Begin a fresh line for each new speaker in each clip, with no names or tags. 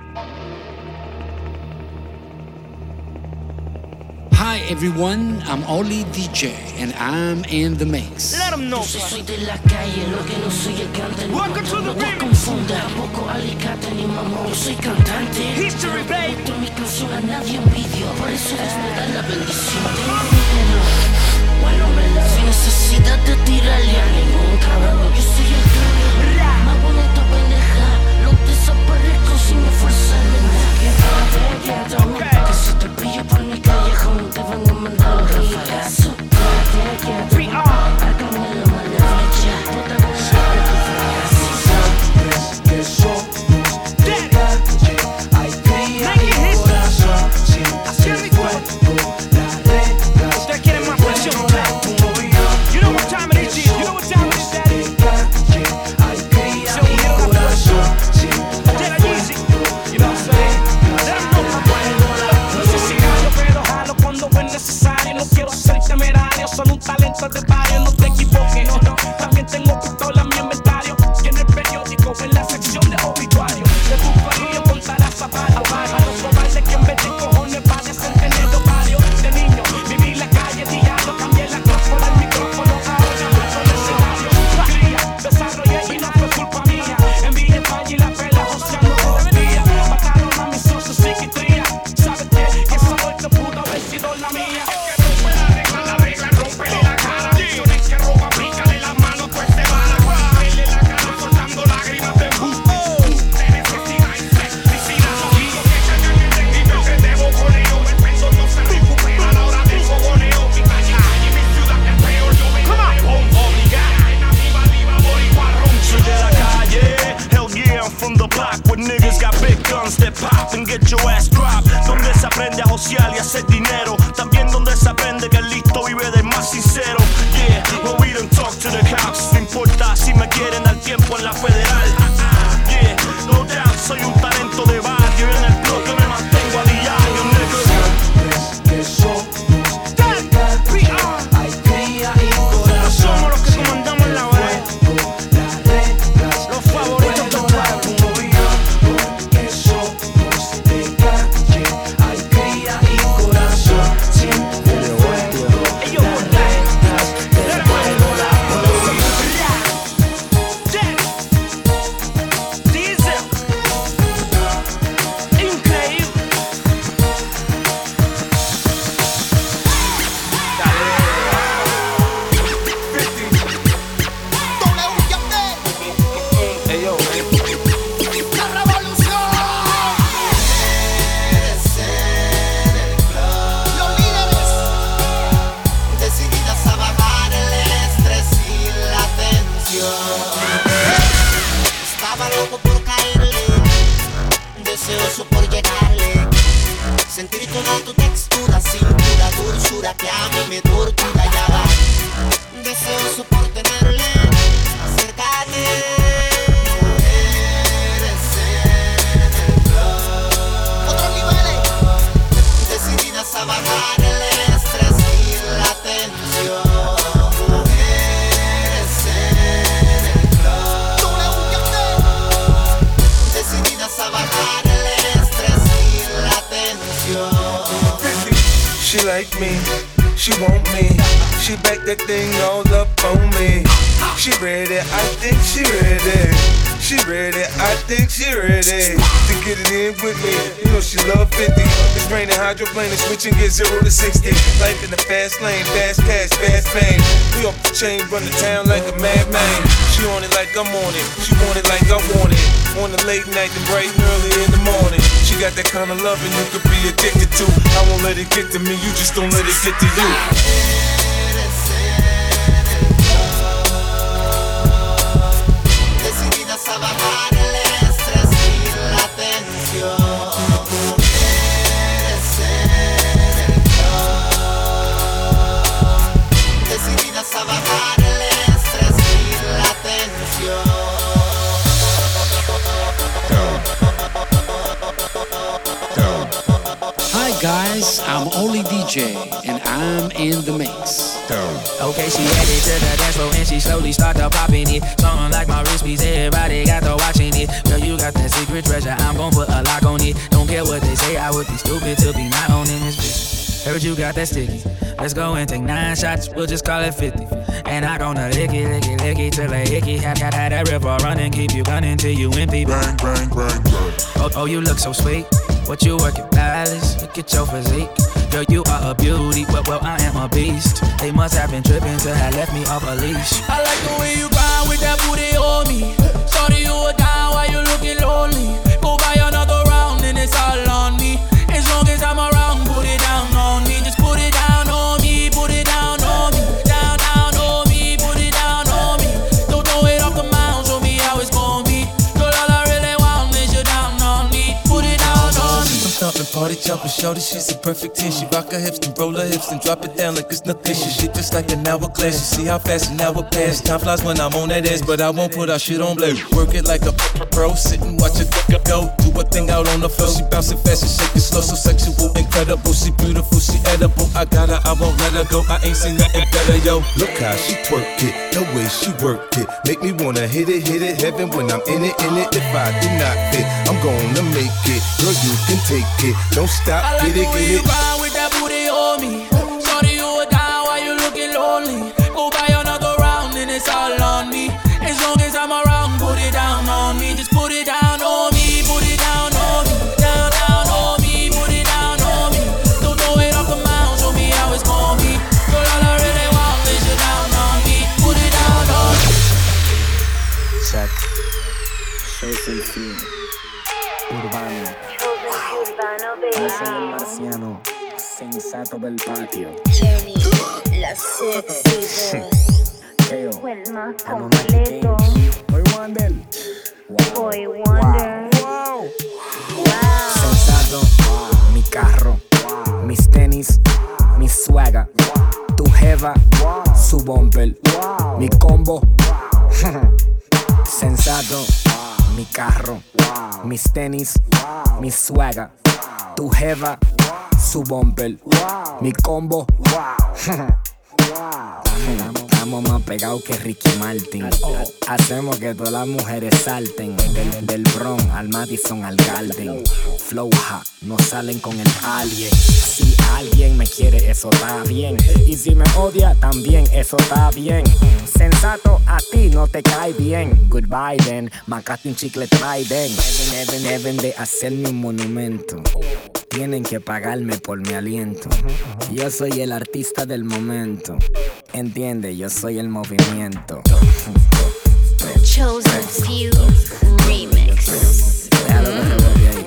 Hi everyone, I'm Oli DJ and I'm in the mix.
Let them know.
Yo soy de la calle, lo que no soy el cante.
Welcome to the
No
remix.
confunda, tampoco alicate ni mamón. Yo soy cantante.
History, babe.
Meto mi canción a nadie envidio. Por eso Dios me da la bendición. Dímelo, guárdamela. Sin necesidad de tirarle a ningún cabrón. Yo soy el cabrón. Más bonito pendeja. Lo desaparezco sin esforzarme nada.
Okay.
Que si te pillo por mi callejón, te van a mandar un rafagazo.
We are.
Hágame la mala flecha. Puta buena de tu fracaso.
Que somos de calle, hay cría
Make it
y
history.
corazón, siempre
Así es mi
fuego, las reglas.
Ustedes quieren más presión. You know what time it is, G. You know what time it is, Daddy.
De calle, hay cría y corazón, siempre
Tell her easy. You know what I'm saying? Let them know, mamá. No sé si jalo, pero jalo cuando es necesario. No quiero ser temerario, solo un talento de barrio. No te equivoques, no. También tengo pistola en mi inventario. Y en el periódico, en la sección de obituario. De tu familia contarás a varios. A los cobardes que en vez de cojones padecen tener varios. De niño, viví la calle diario. Cambié la cápsula, el micrófono. Ahora paso el escenario. Cría, desarrollé y no fue culpa mía. Envié España y la pela joseando todos los días. Mataron a mis socios psiquiatría. ¿Sabes qué? Que esa muerte pudo haber sido la mía. La regla, rompele la cara. Acciones que roba, pícale las manos, pues te van a guardarle la cara soltando lágrimas de de necesidad y felicidad. No digo que chacan el rendimiento que debo coneo. El peso no se recupera a la hora del fogoneo. Mi calle y mi ciudad es peor. Yo vengo de bombo. Mi cadena viva, viva, borihuarrón.
Soy de la calle, hell yeah, I'm from the block where niggas got big guns that pop and get your ass dropped. Donde se aprende a josear y a hacer dinero. También donde se aprende que el listo vive del más sincero. Yeah, well we don't talk to the cops. No importa si me quieren dar tiempo en la federal. Yeah, no doubt, soy un talento de barrio. Y en el bloque me mantengo a diario, niggas.
que somos de calle, hay cría y corazón.
Somos los que comandamos la web.
Las reglas,
Los favoritos del pueblo.
que somos de calle, hay cría y corazón, siempre fuego.
Ellos Diesel. Increíble.
Los líderes decididas a bajar el estrés y la tensión. Estaba loco por caerle, deseoso por llegarle, sentir toda tu textura, cintura, dulzura que a mí me tortura y haga. Deseoso por tenerle cerca de eres en el club. Otros niveles decididas a bajar el estrés y la tensión. Eres en el club. Decididas a bajar el estrés y la tensión.
She like me, she want me. She back that thing all up on me. She ready, I think she ready. She ready, I think she ready to get it in with me. You know she love 50. It's raining hydroplane and switching gear 0 to 60. Life in the fast lane, fast cash, fast fame. We off the chain, run the town like a madman. She on it like I'm on it. She want it like I want it. On the late night and bright and early in the morning. She got that kind of loving you could be addicted to. I won't let it get to me, you just don't let it get to you.
Decididas a bajar el estrés y la tensión. Eres en el club. Decididas a bajar el estrés y la tensión.
Hi guys, I'm Oli DJ and I'm in the mix.
Okay, she headed to the dance floor and she slowly started popping it. Something like my wrist piece, everybody got to watching it. Girl, you got that secret treasure, I'm gon' put a lock on it. Don't care what they say, I would be stupid to be not owning this bitch. Heard you got that sticky. Let's go and take 9 shots, we'll just call it 50. And I gonna lick it till a hickey. Have that river running, keep you gunning till you empty. Bang, bang, bang, bang. Oh, you look so sweet. What you working, palace? Look at your physique. Girl, you are a beauty, but well, I am a beast. They must have been tripping to have left me off a leash. I like the way you grind with that booty on me. Shorty, you are down while you looking lonely. Go buy another round and it's all on me. As long as I'm around, put it down on me. Just put it down on me, put it down on me. Down, down on me, put it down on me. Don't throw it off the mound, show me how it's gon' be. Girl, all I really want is you down on me. Put it down on me.
Thumping, party jumping, shorty, she's a perfect 10. She rock her hips and roll her hips and drop it down like it's nothing. She shit just like an hourglass. You see how fast an hour pass. Time flies when I'm on that ass, but I won't put our shit on blast. Work it like a pro, sit and watch it go. Do a thing out on the floor. She bouncing fast and shaking slow, so sexual, incredible. She beautiful, she edible. I got her, I won't let her go. I ain't seen nothing better, yo. Look how she twerk it, the way she work it, make me wanna hit it, heaven when I'm in it. If I do not fit, I'm gonna make it. Girl, you can take it, don't stop,
I like
get it,
the way
get
you
it.
grind with that booty on me. Shorty, you are down while you looking lonely. Go buy another round and it's all on me. As long as I'm around, put it down on me. Just put it down on me, put it down on me. Down, down on me, put it down on me. Don't throw it off the mound, show me how it's gon' be. Girl, all I really want is you down on me. Put it down on me.
Check. Soy Selfie. Urbano. Hacen el marciano. Sensato del patio.
Jenny, la sexy voz.
Keo.
El más
Anunnaki King.
completo.
Boy Wonder.
Boy Wonder.
Wow.
Wow.
Sensato. Mi carro. Mis tenis. Mi swagger. Tu jeva. Su bumper. Mi combo. Sensato. Mi carro. Mis tenis. Mi swagger. Tu jeva. Su bumper. Mi combo. Estamos más pegados que Ricky Martin. Hacemos que todas las mujeres salten. Del Bronx al Madison al Garden. Flow hot, no salen con el alien. Si alguien me quiere, eso está bien. Y si me odia, también eso está bien. Sensato, a ti no te cae bien. Goodbye then, macate un chicle Trident. Deben de hacerme un monumento. Tienen que pagarme por mi aliento. Yo soy el artista del momento. Entiende, yo soy el movimiento.
Chosen Few Remix.
Déjalo que rebote ahí.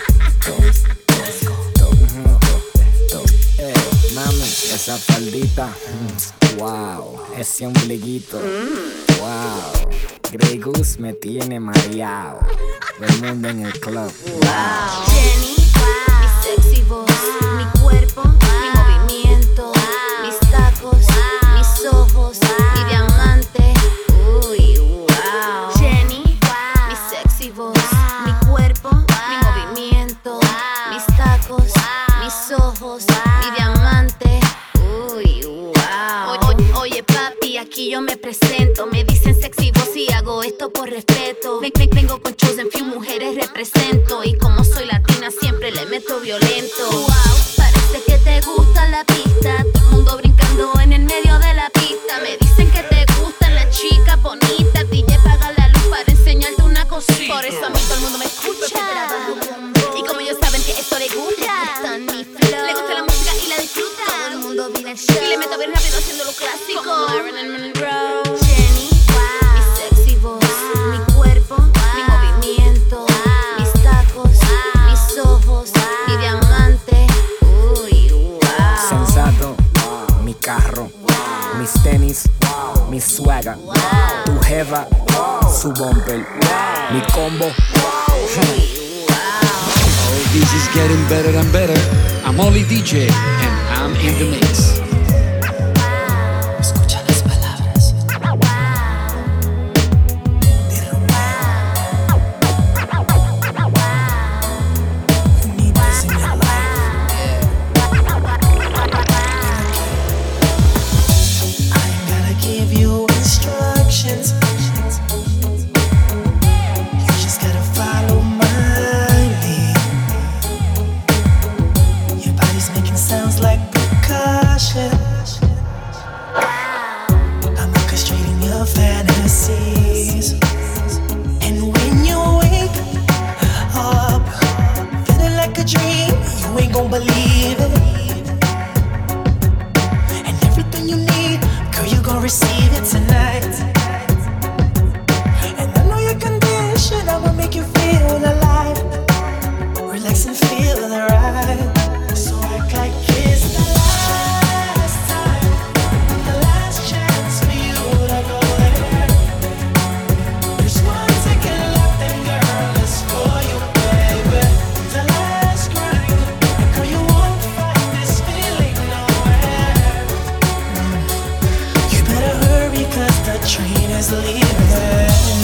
Mami, esa faldita. Wow, ese ombliguito. Wow, Grey Goose me tiene mareado. Todo el mundo en el club.
Wow. Jenny, mi sexy voz, mi cuerpo, mi movimiento, mis tacos, mis ojos, mi diamante. Uy, wow. Jenny, mi sexy voz, mi cuerpo, mi movimiento, mis tacos, mis ojos, mi diamante. Uy, wow. Oye papi, aquí yo me presento. Me dicen sexy voz y hago esto por respeto. Vengo con Chosen Few mujeres represento. Y como soy latina siempre le meto violento. Wow, parece que te gusta la pista. Todo el mundo brincando en el medio de la pista. Me dicen que te gustan las chicas bonitas. DJ paga la luz para enseñarte una cosita. Por eso a mí todo el mundo me escucha. Y como ellos saben que esto le gusta, mi flow, le gusta la música y la disfruta. Todo el mundo vive el show y le meto bien rápido haciendo lo clásico. Como Marilyn Monroe. Jenny, mi sexy voz, mi cuerpo, mi movimiento, mis tacos, mis ojos, mi diamante. Uy, wow.
Sensato, mi carro, mis tenis, mi swagger, tu jeva, su bumper, mi combo.
Oh, this is getting better and better. I'm Oli DJ and I'm in the mix.
Escucha las palabras. You need this in your life.
won't believe it. And everything you need, girl, you gon' receive it tonight. And I know your condition, I'ma make you feel alive. Relax and feel alright. So act like it's the last time, the last chance for you to go there. There's one ticket left and girl, it's for you, baby. The last grind, and girl, you won't find this feeling nowhere. You better hurry 'cause the train is leaving.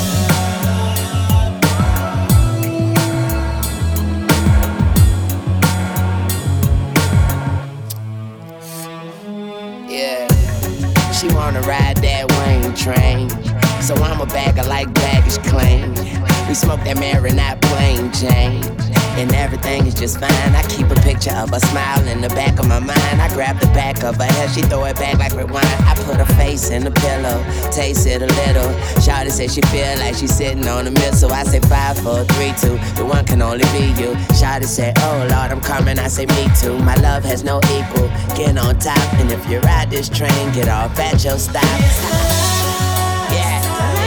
She wanna ride that Wayne train, so I'ma bag her like baggage claim. We smoke that Marinette plain Jane, and everything is just fine. I keep a picture of her smile in the back of my mind. I grab the back of her hair, she throw it back like rewind. I put her face in the pillow, taste it a little. Shawty said she feel like she's sitting on a missile. I say 5, 4, 3, 2, the one can only be you. Shawty said, oh Lord, I'm coming. I say me too. My love has no equal. Get on top, and if you ride this train, get off at your stop. Yeah.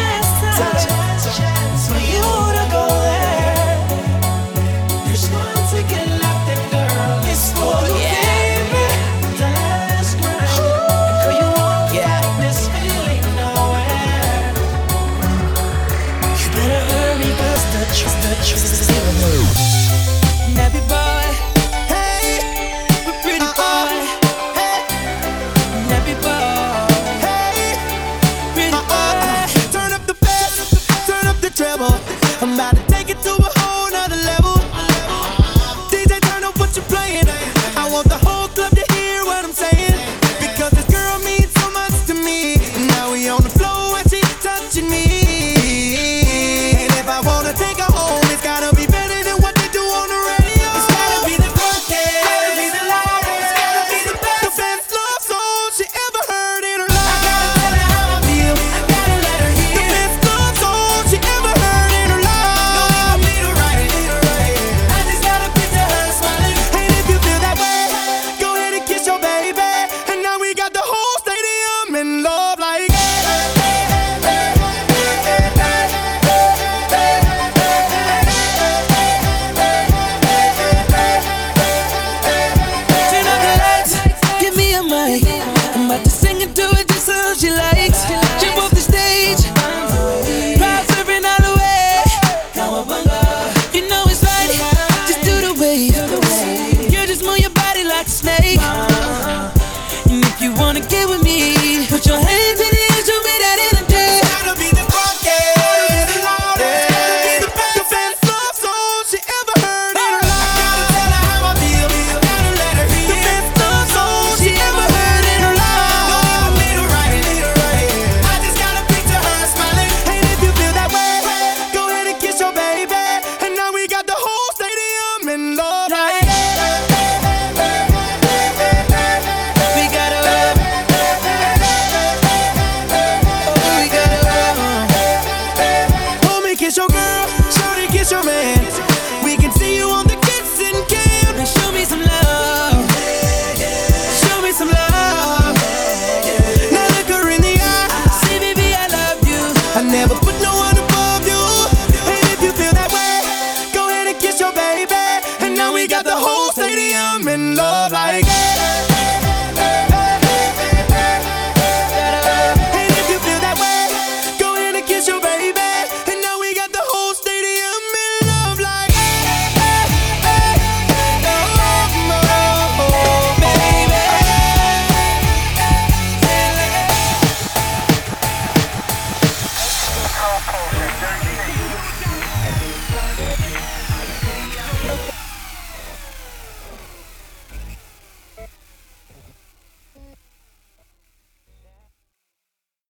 For you to go there. There's one ticket left and girl, it's for you, baby. The last grind, girl, you won't find this feeling nowhere. You better hurry 'cause the truth is nappy boy, hey, pretty boy, hey, nappy boy, hey, pretty boy.
Turn up the bass, turn up the treble. I'm about to take it to a whole nother level. DJ, turn up what you're playing. I want the whole club to hear what I'm saying, because this girl means so much to me. Now we on the floor and she's touching me. And if I wanna take her home, it's gotta be better than what they do on the radio. It's gotta be the funkiest, gotta be the loudest, it's gotta be the best. The best love song she ever heard in her life. I gotta tell her how I feel, I gotta let her hear. The best love song she ever heard in her life. No need for me to write it, I just gotta picture her smiling. And if you feel that way, go ahead and kiss your baby. And now we got the whole stadium in love like.
Turn up the lights, give me a mic. I'm about to sing it to her just so she likes. Jump off the stage, crowd surfing all the way. You know it's right, just do the wave. You just move your body like a snake. And if you wanna get with me, put your hands in the air, show me that energy.
Gotta be the funkiest, gotta be the loudest, gotta be the best. The best love song she ever heard in her life. I gotta tell her how I feel, I gotta let her hear. The best love song she ever heard in her life. No need for me to write it, I just gotta picture her smiling. And if you feel that way, go ahead and kiss your baby. And now we got the whole stadium in love like.
We gotta love, we gotta love.
Homie, kiss your girl, shorty, kiss your man. We can see you on the kissing cam.
Now show me some love, show me some love.
Now look her in the eye.
See, baby, I love you.
I never put no one above you. And if you feel that way, go ahead and kiss your baby. And now we got the whole stadium in love like. And if you feel that way, go ahead and kiss your baby. And now we got the whole stadium in love like.
Baby.